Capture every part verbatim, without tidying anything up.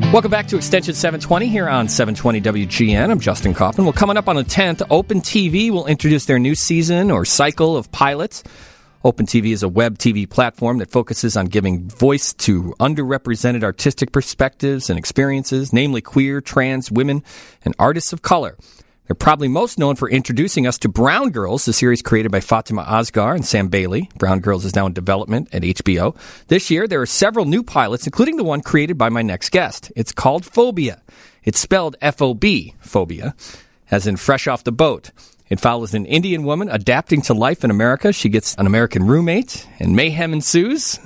Welcome back to Extension seven twenty here on seven twenty W G N. I'm Justin Kaufman. Well, coming up on the tenth, Open T V will introduce their new season or cycle of pilots. Open T V is a web T V platform that focuses on giving voice to underrepresented artistic perspectives and experiences, namely queer, trans, women, and artists of color. They're probably most known for introducing us to Brown Girls, the series created by Fatima Asghar and Sam Bailey. Brown Girls is now in development at H B O. This year, there are several new pilots, including the one created by my next guest. It's called Phobia. It's spelled F O B, Phobia, as in fresh off the boat. It follows an Indian woman adapting to life in America. She gets an American roommate, and mayhem ensues.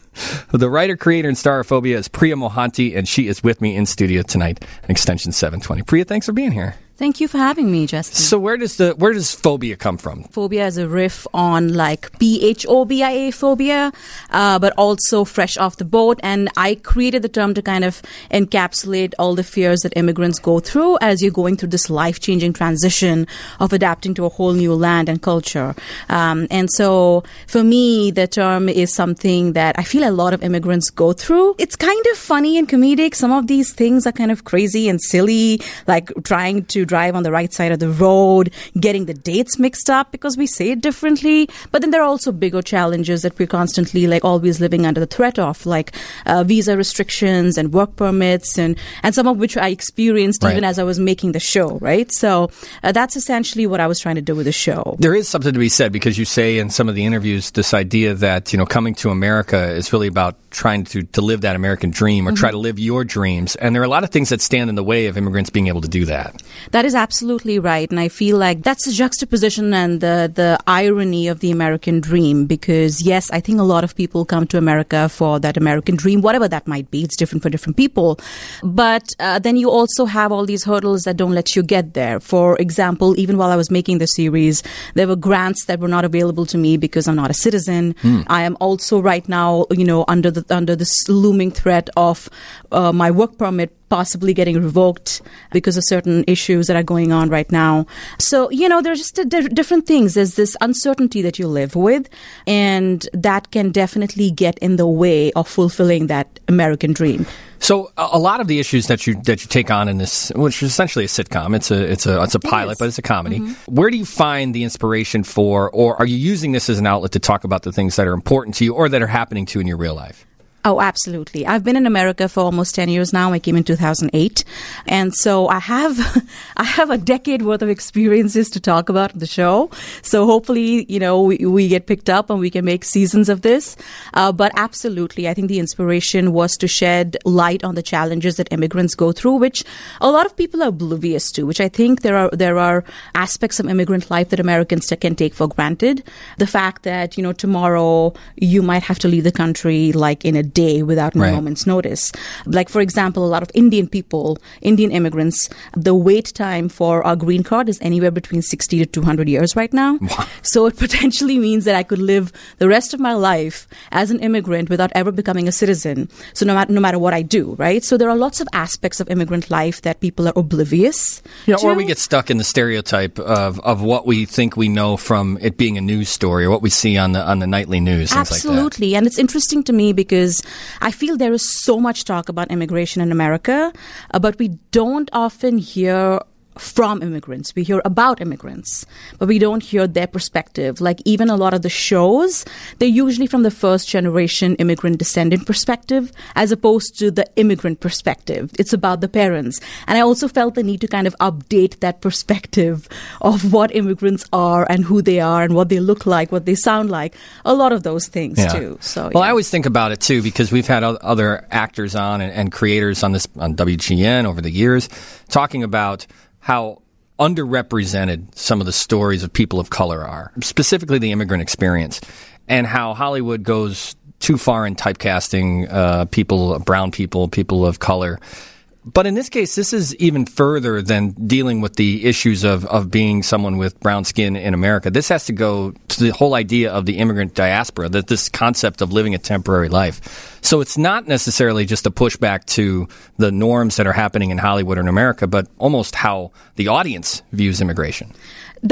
The writer, creator, and star of Phobia is Priya Mohanty, and she is with me in studio tonight at Extension seven twenty. Priya, thanks for being here. Thank you for having me, Justin. So where does the where does phobia come from? Phobia is a riff on like P H O B I A phobia, uh, but also fresh off the boat. And I created the term to kind of encapsulate all the fears that immigrants go through as you're going through this life-changing transition of adapting to a whole new land and culture. Um, and so for me, the term is something that I feel a lot of immigrants go through. It's kind of funny and comedic. Some of these things are kind of crazy and silly, like trying to drive on the right side of the road, getting the dates mixed up because we say it differently. But then there are also bigger challenges that we're constantly like always living under the threat of, like uh, visa restrictions and work permits, and, and some of which I experienced right. even as I was making the show, right? So uh, that's essentially what I was trying to do with the show. There is something to be said because you say in some of the interviews this idea that, you know, coming to America is really about trying to, to live that American dream or mm-hmm. try to live your dreams. And there are a lot of things that stand in the way of immigrants being able to do that. That is absolutely right. And I feel like that's the juxtaposition and the, the irony of the American dream. Because, yes, I think a lot of people come to America for that American dream, whatever that might be. It's different for different people. But uh, then you also have all these hurdles that don't let you get there. For example, even while I was making the series, there were grants that were not available to me because I'm not a citizen. Mm. I am also right now, you know, under the under this looming threat of uh, my work permit possibly getting revoked because of certain issues that are going on right now. So, you know, there's just a di- different things. There's this uncertainty that you live with, and that can definitely get in the way of fulfilling that American dream. So a lot of the issues that you that you take on in this, which is essentially a sitcom, it's a it's a it's a pilot, it but it's a comedy. Mm-hmm. Where do you find the inspiration for, or are you using this as an outlet to talk about the things that are important to you or that are happening to you in your real life? Oh, absolutely. I've been in America for almost ten years now. I came in two thousand eight. And so I have, I have a decade worth of experiences to talk about on the show. So hopefully, you know, we, we get picked up and we can make seasons of this. Uh, but absolutely, I think the inspiration was to shed light on the challenges that immigrants go through, which a lot of people are oblivious to, which I think there are, there are aspects of immigrant life that Americans t- can take for granted. The fact that, you know, tomorrow you might have to leave the country like in a day without a right. moment's notice. Like, for example, a lot of Indian people, Indian immigrants, the wait time for our green card is anywhere between sixty to two hundred years right now. Wow. So it potentially means that I could live the rest of my life as an immigrant without ever becoming a citizen. So no matter, no matter what I do, right? So there are lots of aspects of immigrant life that people are oblivious yeah, to. Or we get stuck in the stereotype of, of what we think we know from it being a news story or what we see on the on the nightly news, things Absolutely. like that. And it's interesting to me because I feel there is so much talk about immigration in America, uh, but we don't often hear from immigrants. We hear about immigrants, but we don't hear their perspective. Like even a lot of the shows, they're usually from the first generation immigrant descendant perspective, as opposed to the immigrant perspective. It's about the parents. And I also felt the need to kind of update that perspective of what immigrants are and who they are and what they look like, what they sound like, a lot of those things yeah. too. So, well, yeah. I always think about it too, because we've had other actors on and, and creators on this on W G N over the years talking about how underrepresented some of the stories of people of color are, specifically the immigrant experience, and how Hollywood goes too far in typecasting uh, people, brown people, people of color. But in this case, this is even further than dealing with the issues of, of being someone with brown skin in America. This has to go to the whole idea of the immigrant diaspora, that this concept of living a temporary life. So it's not necessarily just a pushback to the norms that are happening in Hollywood or in America, but almost how the audience views immigration. That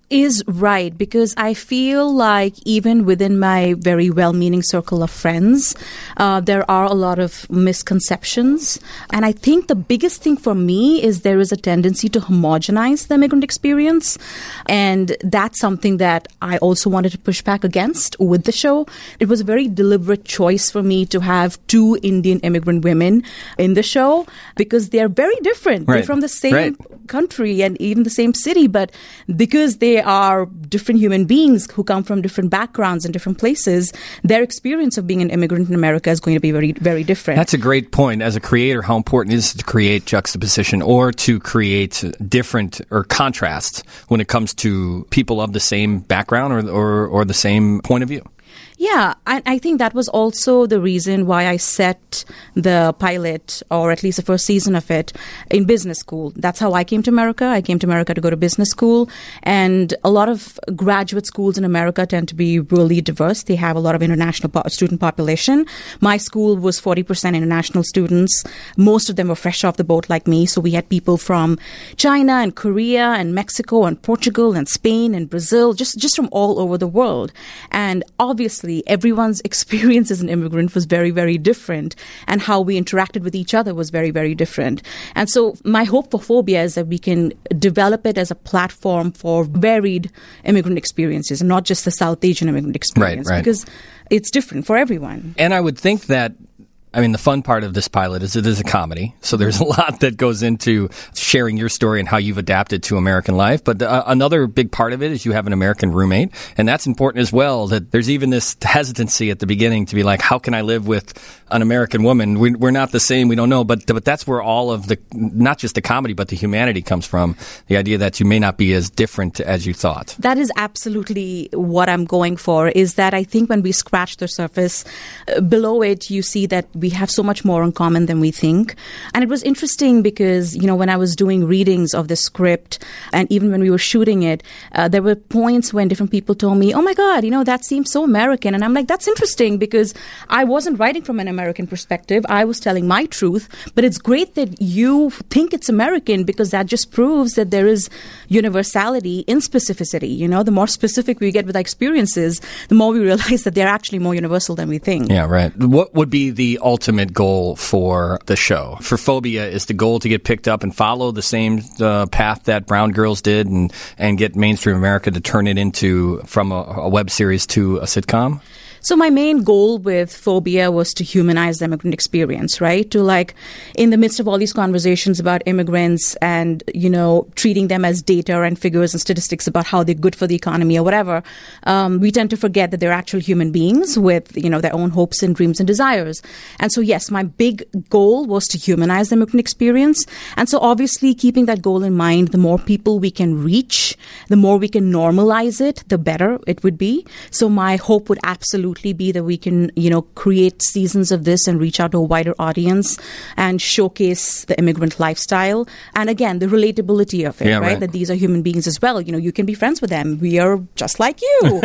is right, because I feel like even within my very well-meaning circle of friends, uh, there are a lot of misconceptions. And I think the biggest thing for me is there is a tendency to homogenize the immigrant experience. And that's something that I also wanted to push back against with the show. It was a very deliberate choice for me to have two Indian immigrant women in the show because they're very different. Right. They're from the same right. country and even the same city, but because they are different human beings who come from different backgrounds and different places, their experience of being an immigrant in America is going to be very, very different. That's a great point. As a creator, how important it is to create juxtaposition or to create different or contrasts when it comes to people of the same background or or, or the same point of view. Yeah, I, I think that was also the reason why I set the pilot, or at least the first season of it, in business school. That's how I came to America. I came to America to go to business school. And a lot of graduate schools in America tend to be really diverse. They have a lot of international po- student population. My school was forty percent international students. Most of them were fresh off the boat like me. So we had people from China and Korea and Mexico and Portugal and Spain and Brazil, just, just from all over the world. And obviously, everyone's experience as an immigrant was very, very different, and how we interacted with each other was very, very different. And so my hope for Phobia is that we can develop it as a platform for varied immigrant experiences, and not just the South Asian immigrant experience, right, right. because it's different for everyone. And I would think that, I mean, the fun part of this pilot is it is a comedy. So there's a lot that goes into sharing your story and how you've adapted to American life. But uh, another big part of it is you have an American roommate. And that's important as well, that there's even this hesitancy at the beginning to be like, how can I live with an American woman? We, we're not the same. We don't know. But, but that's where all of the, not just the comedy, but the humanity comes from. The idea that you may not be as different as you thought. That is absolutely what I'm going for, is that I think when we scratch the surface, uh, below it, you see that we have so much more in common than we think. And it was interesting because, you know, when I was doing readings of the script, and even when we were shooting it, uh, there were points when different people told me, oh my God, you know, that seems so American. And I'm like, that's interesting, because I wasn't writing from an American perspective. I was telling my truth. But it's great that you think it's American, because that just proves that there is universality in specificity. You know, the more specific we get with our experiences, the more we realize that they're actually more universal than we think. Yeah, right. What would be the ultimate goal for the show? For Phobia, is the goal to get picked up and follow the same uh, path that Brown Girls did, and, and get mainstream America to turn it into, from a, a web series to a sitcom? So my main goal with Phobia was to humanize the immigrant experience, right? To, like, in the midst of all these conversations about immigrants and, you know, treating them as data and figures and statistics about how they're good for the economy or whatever, um, we tend to forget that they're actual human beings with, you know, their own hopes and dreams and desires. And so, yes, my big goal was to humanize the immigrant experience. And so obviously, keeping that goal in mind, the more people we can reach, the more we can normalize it, the better it would be. So my hope would absolutely be that we can, you know, create seasons of this and reach out to a wider audience and showcase the immigrant lifestyle. And again, the relatability of it, yeah, right? right? That these are human beings as well. You know, you can be friends with them. We are just like you.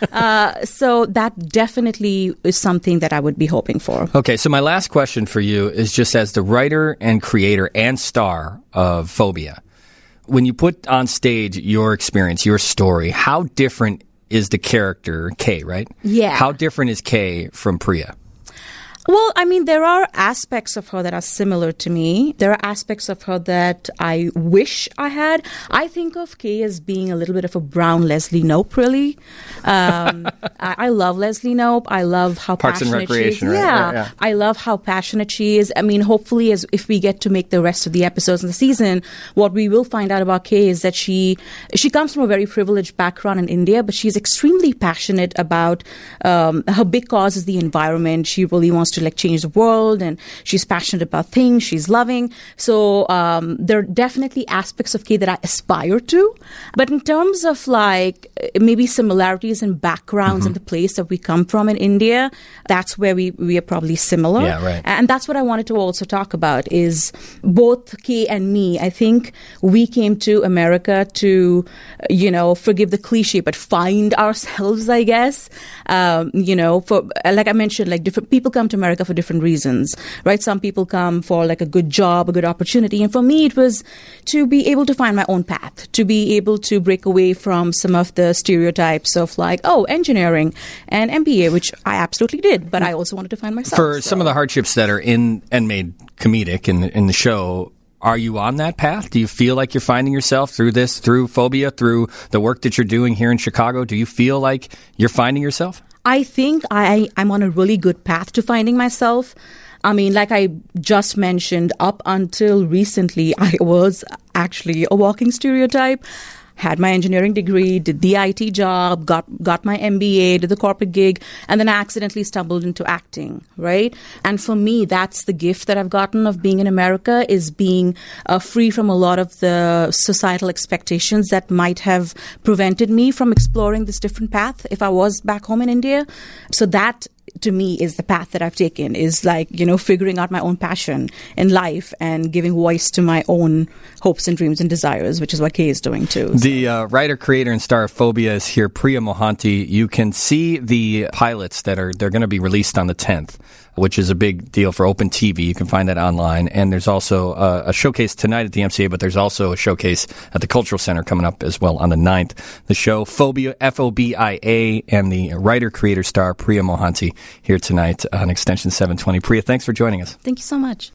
uh, so that definitely is something that I would be hoping for. Okay, so my last question for you is just as the writer and creator and star of Phobia, when you put on stage your experience, your story, how different is the character Kay, right? Yeah. How different is Kay from Priya? Well, I mean, there are aspects of her that are similar to me. There are aspects of her that I wish I had. I think of Kay as being a little bit of a brown Leslie Knope, really. Um, I, I love Leslie Knope. I love how Parks and passionate Recreation, she is. right? Yeah. Right, yeah. I love how passionate she is. I mean, hopefully, as if we get to make the rest of the episodes in the season, what we will find out about Kay is that she she comes from a very privileged background in India, but she's extremely passionate about um, her big cause is the environment. She really wants to to like change the world, and she's passionate about things she's loving. So um, there are definitely aspects of Kay that I aspire to. But in terms of like maybe similarities in backgrounds mm-hmm. and the place that we come from in India, that's where we, we are probably similar. Yeah, right. And that's what I wanted to also talk about is both Kay and me. I think we came to America to, you know, forgive the cliche, but find ourselves, I guess. Um, you know, for like I mentioned, like different people come to America America for different reasons, right? Some people come for like a good job, a good opportunity. And for me, it was to be able to find my own path, to be able to break away from some of the stereotypes of like, oh, engineering and M B A, which I absolutely did, but I also wanted to find myself. For so. some of the hardships that are in and made comedic in the, in the show, are you on that path? Do you feel like you're finding yourself through this, through Phobia, through the work that you're doing here in Chicago? Do you feel like you're finding yourself? I think I, I'm on a really good path to finding myself. I mean, like I just mentioned, up until recently, I was actually a walking stereotype. Had my engineering degree, did the I T job, got got my M B A, did the corporate gig, and then I accidentally stumbled into acting, right? And for me, that's the gift that I've gotten of being in America, is being uh, free from a lot of the societal expectations that might have prevented me from exploring this different path if I was back home in India. So that, to me, is the path that I've taken, is like, you know, figuring out my own passion in life and giving voice to my own hopes and dreams and desires, which is what Kay is doing too. So. The uh, writer, creator, and star of Phobia is here, Priya Mohanty. You can see the pilots that are, they're going to be released on the tenth, which is a big deal for Open T V. You can find that online. And there's also uh, a showcase tonight at the M C A, but there's also a showcase at the Cultural Center coming up as well on the ninth. The show, Phobia, F O B I A, and the writer, creator, star, Priya Mohanty, here tonight on Extension seven twenty. Priya, thanks for joining us. Thank you so much.